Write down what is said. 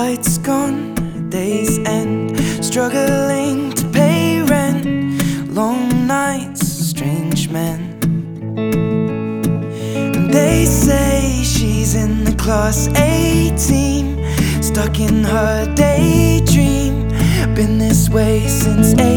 lights gone, days end, struggling to pay rent, long nights, strange men. And they say she's in the class A team, stuck in her daydream, been this way since 8.